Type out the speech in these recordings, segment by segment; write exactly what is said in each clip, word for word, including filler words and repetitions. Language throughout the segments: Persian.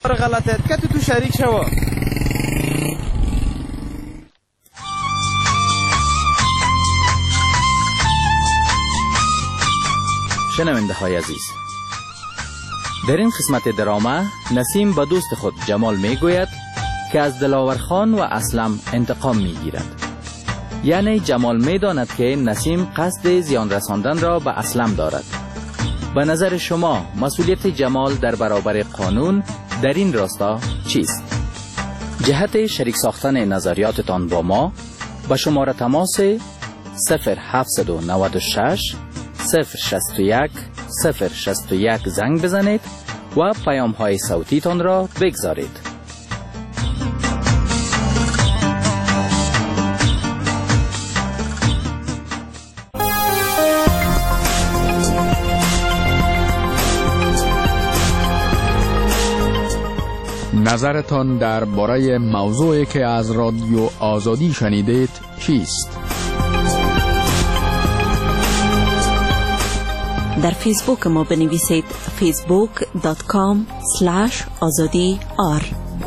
غلطه که تو تو شریک شو. شنونده های عزیز، در این قسمت درامه نسیم به دوست خود جمال می گوید که از دلاور خان و اسلم انتقام می گیرد. یعنی جمال می داند که نسیم قصد زیان رساندن را به اسلم دارد. به نظر شما مسئولیت جمال در برابر قانون در این راستا چیست؟ جهت شریک ساختن نظریاتتان با ما به شماره تماس صفر هفت نه شش صفر شصت و یک صفر شصت و یک زنگ بزنید و پیام های صوتی تان را بگذارید. نظرتان درباره موضوعی که از رادیو آزادی شنیدید چیست؟ در فیسبوک ما بنویسید فیسبوک دات کام اسلش آزادی آر.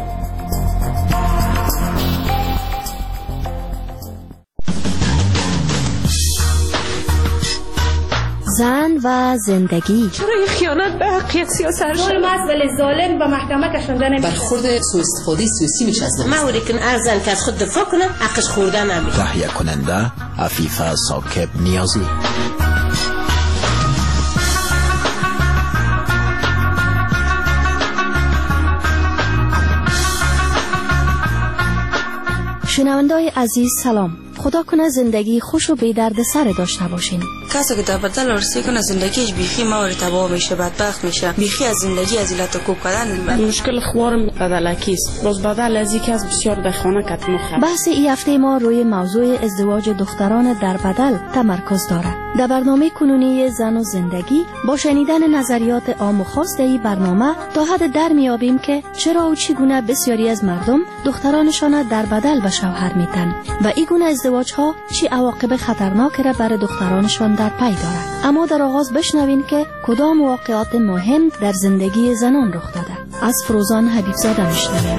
زن و زندگی. چرا این خیانت به حقیقت سیاست شد؟ مسئله ظالم به محکمه کشوندن برخورد سوء استفاده سیاسی میشه از ما اوری کن ارزن که از خود دفاع کنه حقش خوردن نمی. تهیه کننده عفیفه ساکب نیازی. شنونده‌های عزیز سلام. خدا کنه زندگی خوش و بی درد سر داشته باشین. کسی که در بدل ارسی کنه زندگیش بیخی ماوری تباه میشه، بدبخت میشه، بیخی از زندگی از علت کوب کردن. مشکل خوارم بدلکیست. روز بدل از یکی از بسیار در خانه کت مخه. بحث این هفته ما روی موضوع ازدواج دختران در بدل تمرکز دارد. در برنامه کنونی زن و زندگی با شنیدن نظریات عام و خاص در این برنامه تا حد در میابیم که چرا و چگونه بسیاری از مردم دخترانشان در بدل به شوهر میتن و این گونه ازدواج ها چی عواقب خطرناک را برای دخترانشان در پی دارد. اما در آغاز بشنوین که کدام واقعات مهم در زندگی زنان رخ داده. از فروزان حبیبزاده میشنویم.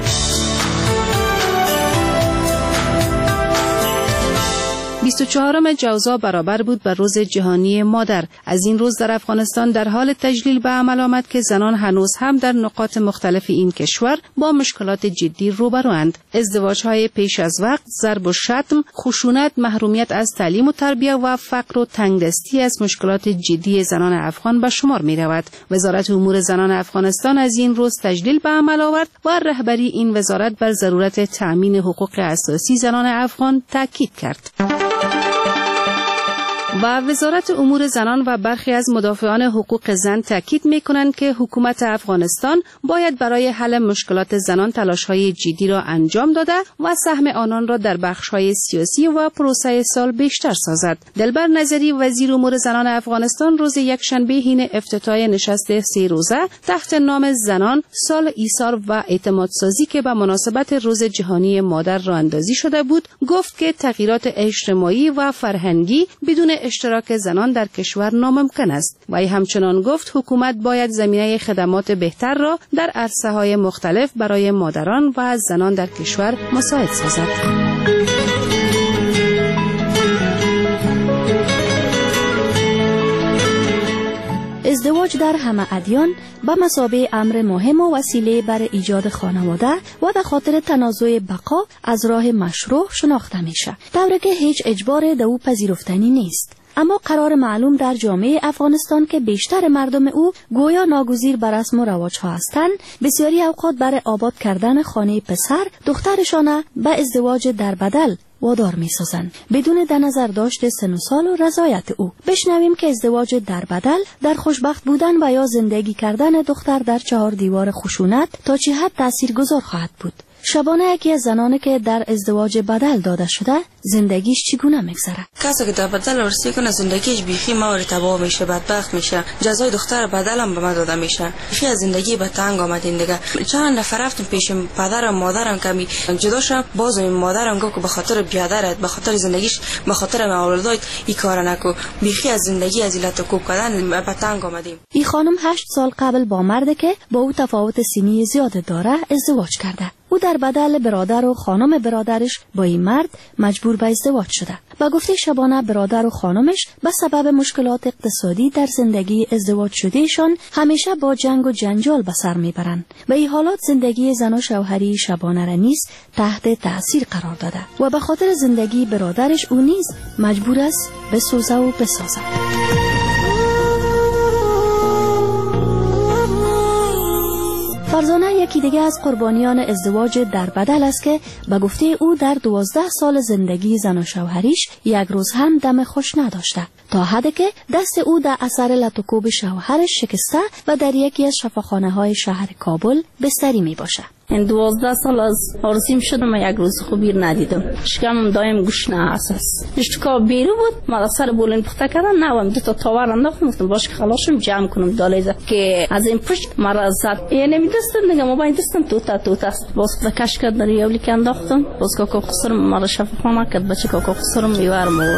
بیست و چهارم جوزا برابر بود به روز جهانی مادر. از این روز در افغانستان در حال تجلیل به عمل آمد که زنان هنوز هم در نقاط مختلف این کشور با مشکلات جدی روبروند. ازدواج‌های پیش از وقت، ضرب و شتم، خشونت، محرومیت از تعلیم و تربیت و فقر و تنگدستی از مشکلات جدی زنان افغان به شمار می‌رود. وزارت امور زنان افغانستان از این روز تجلیل به عمل آورد و رهبری این وزارت بر ضرورت تأمین حقوق اساسی زنان افغان تاکید کرد. و وزارت امور زنان و برخی از مدافعان حقوق زن تاکید می‌کنند که حکومت افغانستان باید برای حل مشکلات زنان تلاش‌های جدی را انجام داده و سهم آنان را در بخش‌های سیاسی و پروسه سال بیشتر سازد. دلبر نظری وزیر امور زنان افغانستان روز یکشنبه حین افتتاح نشست سه روزه تحت نام زنان سال ایثار و اعتمادسازی که به مناسبت روز جهانی مادر راه اندازی شده بود گفت که تغییرات اجتماعی و فرهنگی بدون اشتراک زنان در کشور ناممکن است و ای همچنان گفت حکومت باید زمینه خدمات بهتر را در عرصه‌های مختلف برای مادران و زنان در کشور مساعد سازد. ازدواج در همه ادیان به مثابه امر مهم و وسیله برای ایجاد خانواده و به خاطر تنازع بقا از راه مشروع شناخته میشه. طوری که هیچ اجبار در او پذیرفتنی نیست. اما قرار معلوم در جامعه افغانستان که بیشتر مردم او گویا ناگزیر بر رسم و رواج‌ها هستند، بسیاری اوقات برای آباد کردن خانه پسر دخترشان به ازدواج در بدل وادار می‌سازند بدون در نظر داشت سن و سال و رضایت او. بشنویم که ازدواج در بدل در خوشبخت بودن و یا زندگی کردن دختر در چهار دیوار خشونت تا چه حد تاثیرگذار خواهد بود. شبانه یکی از زنانی که در ازدواج بدل داده شده زندگیش چگونه میگذره. کسی که در بدل عروسی کنه زندگیش بیخی مور تباه میشه، بدبخت میشه. جزای دختر بدل هم به ما داده میشه. بیخی از زندگی به تنگ آمدین دیگه. چند نفر رفتم پیش پدرم مادرم کمی جدا شدم، باز مادرم گفت که به خاطر بیادرت، به خاطر زندگیش، به خاطر اولادت این کارا نکو. بیخی از زندگی از ایلت کوب کردن به تنگ آمدیم. این خانم هشت سال قبل با مردی که با او تفاوت سنی زیاد داره ازدواج کرده. او در بدل برادر و خانم برادرش با این مرد مجبور به ازدواج شده. با گفته شبانه برادر و خانمش به سبب مشکلات اقتصادی در زندگی ازدواج شدهشان همیشه با جنگ و جنجال به سر میبرند. به این حالات زندگی زن و شوهری شبانه را نیز تحت تاثیر قرار داده و به خاطر زندگی برادرش او نیز مجبور است بسوزه و بسازه. فرزانه یکی دیگه از قربانیان ازدواج در بدل است که به گفته او در دوازده سال زندگی زن و شوهریش یک روز هم دم خوش نداشته، تا حدی که دست او در اثر لطوکوب شوهرش شکسته و در یکی از شفاخانه های شهر کابل بستری می باشه. این دوازده سال از عروسیم شدم و یک روز خوبی ندیدم. شکمم دایم گوش نه اساس. اشتکا بیرو بود، ما سر بولن پخته کردن نوام دو تا تاور انداختم، گفتم باش که خلاصم جمع کنم دالیزه که از این پشت مرا زد. یعنی میدستم دیگه ما باید دستم تو تا تو تا باز کش کرد در یولی که انداختم. باز کاکا خسرم مرا شفاخانه کرد، بچه کاکا خسرم میوارم بود.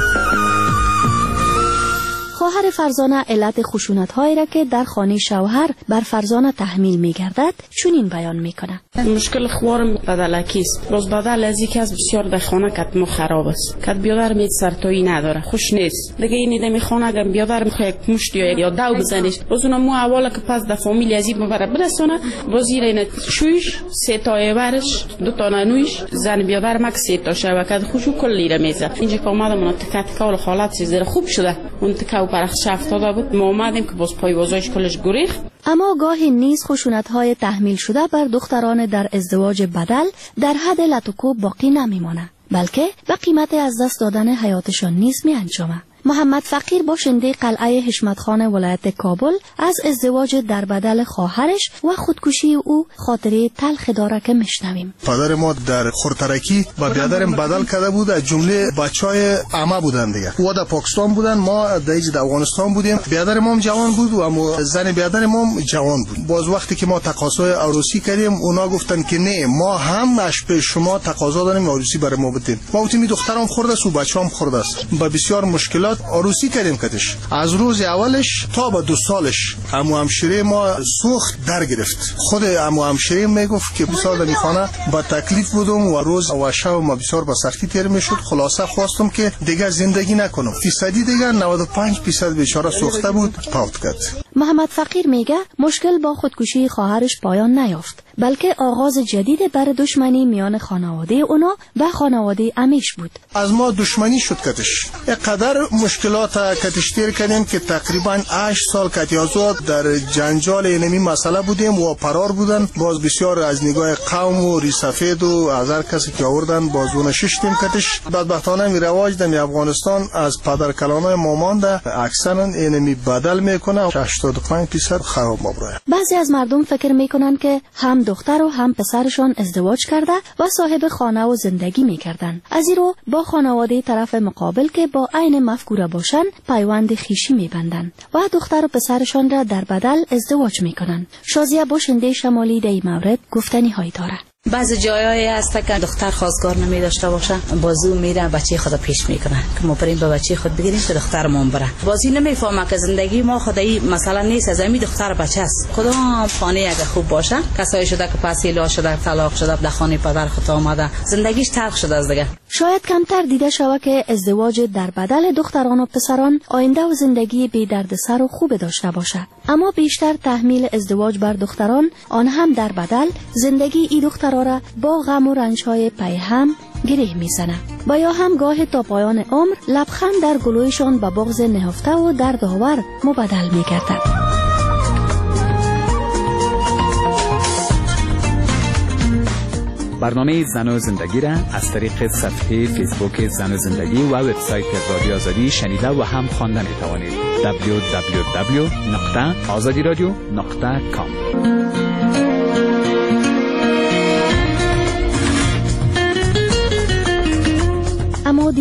خواهر فرزانه علت خشونت‌هایی را که در خانه شوهر بر فرزانه تحمیل می‌گردد چنین بیان می‌کند. مشکل خوارم بدلکی است. باز بدل از یکی از بسیار در خانه کتم خراب است. کت بیادر میت سرتایی نداره، خوش نیست. دیگه این دمی خانه اگر بیادر میخواد یک مشت یا یا داو بزنیش، باز اون مو اولا که پس در فامیل ازی مبره برسونه، باز این شویش سه تا ایورش دو تا نویش زن بیادر مک سه تا شبکت خوشو کلی را میزه. اینجا که اومدم اون تکات کال حالت زیر خوب شده. اون تکاو برخش افتاده بود. ما اومدیم که باز پای وازایش کلش گریخ. اما گاهی نیز خشونت‌های تحمیل شده بر دختران در ازدواج بدل در حد لطوکوب باقی نمیمانه، بلکه به قیمت از دست دادن حیاتشان نیز می انجامه. محمد فقیر باشنده قلعه حشمت خان ولایت کابل از ازدواج در بدل خواهرش و خودکشی او خاطره تلخ داره که میشنویم. پدر ما در خورترکی با بیادرم بدل کرده بود، از جمله بچهای عمه بودن دیگه. او در پاکستان بودن، ما در افغانستان بودیم. بیادر ما هم جوان بود و اما زن بیادر ما هم جوان بود. باز وقتی که ما تقاضای عروسی کردیم، اونا گفتن که نه، ما هم اش به شما تقاضا داریم عروسی برای ما بدین. ما گفتیم دخترم خورده است و بچه‌ام خورده است. با بسیار مشکلات عروسی کردیم کدش. از روز اولش تا به دو سالش عمو همشیره ما سوخت در گرفت. خود عمو همشیره میگفت که بسیار در خانه با تکلیف بودم و روز و شب ما بسیار با سختی تیر میشد. خلاصه خواستم که دیگه زندگی نکنم. فیصدی دیگه نود و پنج درصد بیچاره سوخته بود، فوت کرد. محمد فقیر میگه مشکل با خودکشی خواهرش پایان نیافت، بلکه آغاز جدید بر دشمنی میان خانواده اونا و خانواده امیش بود. از ما دشمنی شد کتش. اینقدر مشکلات کتش تیر کردیم که تقریبا هشت سال کتیازو در جنجال اینمی مسئله بودیم و پرار بودن. باز بسیار از نگاه قوم و ریسفید و از هر کسی که آوردن بازونه ششتیم کتش. بدبختانه می رواج دمی افغانستان از پدر کلانای مامانده اکثرا اینمی بدل میکنه. هشتاد و پنج درصد خراب مبراه. بعضی از مردم فکر میکنن که هم دختر و هم پسرشان ازدواج کرده و صاحب خانه و زندگی میکردن. از این رو با خانواده طرف مقابل که با عین مفکوره باشن پیوند خویشی میبندن و دختر و پسرشان را در بدل ازدواج میکنن. شازیه باشنده شمالی در این مورد گفتنی هایی داره. بعضی جایایی هست که دختر خواستگار نمی داشته باشه، بازو میره بچه خود پیش میکنه که ما بریم به بچه خود بگیریم که دخترمون بره. بازی نمیفهمه که زندگی ما خدایی مثلا نیست، از همین دختر بچه است. کدام خانه اگه خوب باشه، کسایی شده که پس ایلا شده، طلاق شده، در خانه پدر خود آمده، زندگیش تلخ شده از دیگه. شاید کمتر دیده شود که ازدواج در بدل دختران و پسران آینده و زندگی بی دردسر و خوب داشته باشه، اما بیشتر تحمیل ازدواج بر دختران، آن هم در بدل، زندگی ای دختر را با غم و رنج‌های پیهم گره میزنه و یا هم گاه تا پایان عمر لبخند در گلویشان به بغض نهفته و دردآور مبدل میگردد. برنامه زن و زندگی را از طریق صفحه فیسبوک زن و زندگی و وبسایت رادیو آزادی شنیده و هم خوانده می توانید. دبلیو دبلیو دبلیو نقطه آزادی رادیو نقطه کام.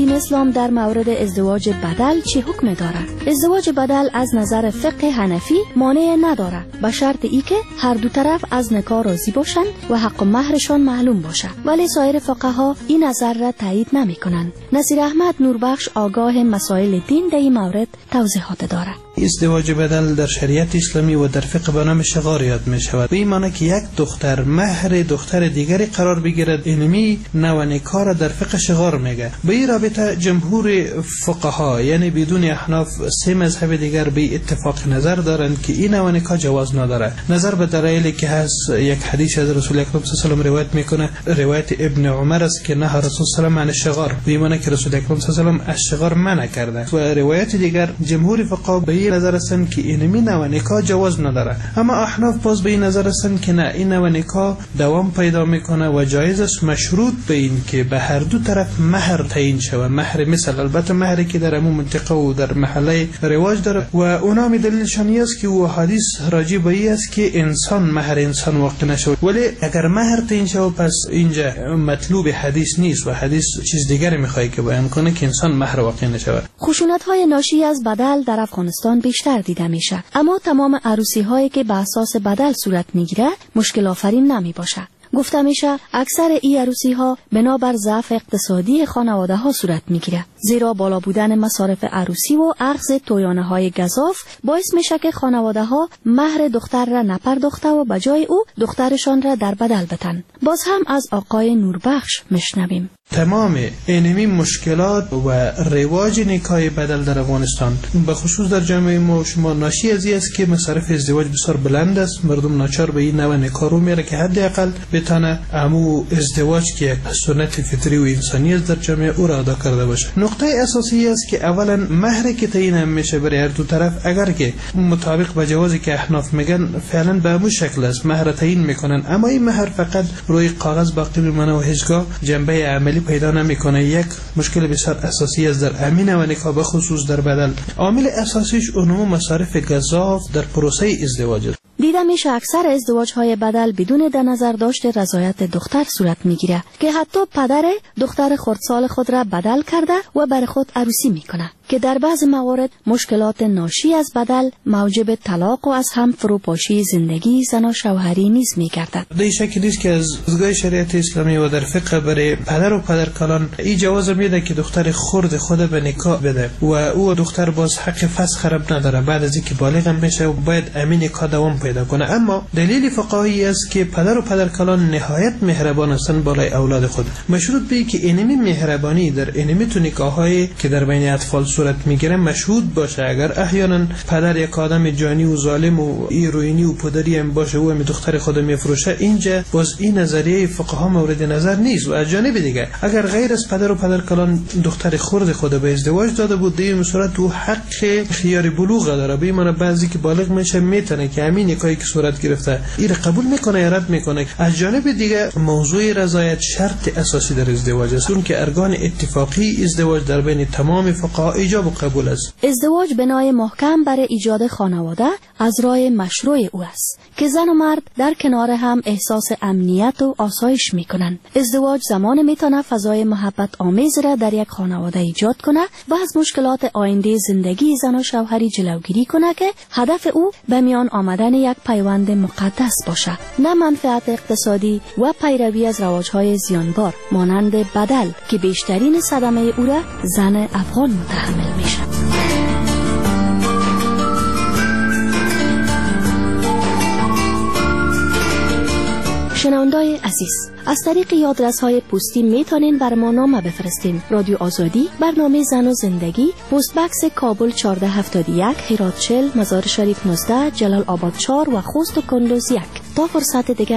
دین اسلام در مورد ازدواج بدل چه حکم دارد؟ ازدواج بدل از نظر فقه حنفی مانع ندارد به شرط ای که هر دو طرف از نکاح راضی باشند و حق و مهرشان معلوم باشد، ولی سایر فقها این نظر را تایید نمی کنند. نصیر احمد نوربخش آگاه مسائل دین در این مورد توضیحات دارد. ازدواج بدل در شریعت اسلامی و در فقه به نام شغار یاد می شود. به این معنی که یک دختر مهر دختر دیگری قرار بگیرد، اینمی نوع نکاح را در فقه شغار میگه. به این رابطه جمهور فقها یعنی بدون احناف سه مذهب دیگر به اتفاق نظر دارند که این نوع نکاح جواز نداره. نظر به دلایلی که هست، یک حدیث از رسول اکرم صلی الله علیه و آله روایت میکنه، روایت ابن عمر است که نه رسول صلی الله علیه و آله شغار، به این معنی که رسول اکرم صلی الله علیه و آله از شغار منع کرده. و روایت دیگر جمهور فقها به این نظر هستند که اینمی نوع نکاح جواز نداره. اما احناف باز به این نظر هستند که نه، این نوع نکاح دوام پیدا میکنه و جایز است، مشروط به این که به هر دو طرف مهر تعیین شود. مهر مثل البته مهری که در عموم منطقه و در محله رواج داره و اونا می دلیلشان است که او حدیث راجع به این است که انسان مهر انسان واقع نشود. ولی اگر مهر تعیین شود پس اینجا مطلوب حدیث نیست و حدیث چیز دیگری میخواد که بیان کنه که انسان مهر واقع نشود. خشونت های ناشی از بدل در افغانستان بیشتر دیده میشه، اما تمام عروسی هایی که به اساس بدل صورت میگیره مشکل آفرین نمی باشه. گفته میشه اکثر این عروسی ها بنابر ضعف اقتصادی خانواده ها صورت میگیره، زیرا بالا بودن مصارف عروسی و اخذ تویانه های گزاف باعث میشه که خانواده ها مهر دختر را نپرداخته و بجای او دخترشان را در بدل بتن. باز هم از آقای نوربخش میشنویم. تمام اینمی مشکلات و رواج نکاح بدل در افغانستان به خصوص در جامعه ما شما ناشی از این است که مصارف ازدواج بسیار بلند است. مردم ناچار به این نوع نکاح رو میره که حداقل بتونه امو ازدواج که یک سنت فطری و انسانی است در جامعه او را ادا کرده باشه. نقطه اساسی است که اولا مهری که تعیین میشه برای هر دو طرف اگر که مطابق با جوازی که احناف میگن فعلا به همون شکل است، مهر تعیین میکنن، اما این مهر فقط روی کاغذ باقی میمونه و هیچگاه جنبه عملی پیدا نمیکنه. یک مشکل بسیار اساسی است در امین و نکاح به خصوص در بدل. عامل اساسیش اونم مصارف گزاف در پروسه ازدواج است. دیده میشه اکثر ازدواج های بدل بدون در نظر داشت رضایت دختر صورت میگیره که حتی پدر دختر خردسال خود را بدل کرده و بر خود عروسی میکنه که در بعض موارد مشکلات ناشی از بدل موجب طلاق و از هم فروپاشی زندگی زن و شوهری نیز میگردد. در شکلی نیست که از دیدگاه شریعت اسلامی و در فقه برای پدر و پدرکالان این جواز میده که دختر خرد خود به نکاح بده و او دختر باز حق فسخ خراب نداره، بعد از اینکه بالغ میشه و باید امین نکاح دوام پیدا کنه. اما دلیل فقهی است که پدر و پدرکالان نهایت مهربان هستند بالای اولاد خود، مشروط به که اینمی مهربانی در اینمی تو نکاح‌هایی که در بین اطفال صورت میگیره مشهود باشه. اگر احیانا پدر یک آدم جانی و ظالم و ایروینی و پدری هم باشه و می دختر خود میفروشه، اینجا باز این نظریه فقها مورد نظر نیست. و از جانب دیگه اگر غیر از پدر و پدرکالان دختر خرد خود به ازدواج داده بود، در این صورت او حق خیار بلوغ داره. به معنی بعضی که بالغ میشه میتونه که همین نکاحی که صورت گرفته این قبول میکنه یا رد میکنه. از جانب دیگه موضوع رضایت شرط اساسی در ازدواج است، اون که ارکان اتفاقی ازدواج در بین تمام فقها ایجاب و قبول است. ازدواج بنای محکم برای ایجاد خانواده از راه مشروع او است که زن و مرد در کنار هم احساس امنیت و آسایش میکنند. ازدواج زمان میتونه فضای محبت آمیز را در یک خانواده ایجاد کنه و از مشکلات آینده زندگی زن و شوهری جلوگیری کنه که هدف او به میان آمدن یک پیوند مقدس باشه، نه منفعت اقتصادی و پیروی از رواج‌های زیانبار مانند بدل که بیشترین صدمه او را زن افغان متحمل میشه. شنوندای عزیز، از طریق یادرس‌های پستی میتونین بر ما نامه بفرستین. رادیو آزادی، برنامه زن و زندگی، پست بکس کابل چهارده هفتاد و یک، هرات چهل، مزار شریف نوزده، جلال آباد چهار و خوست و کندوز یک. تا فرصت دیگر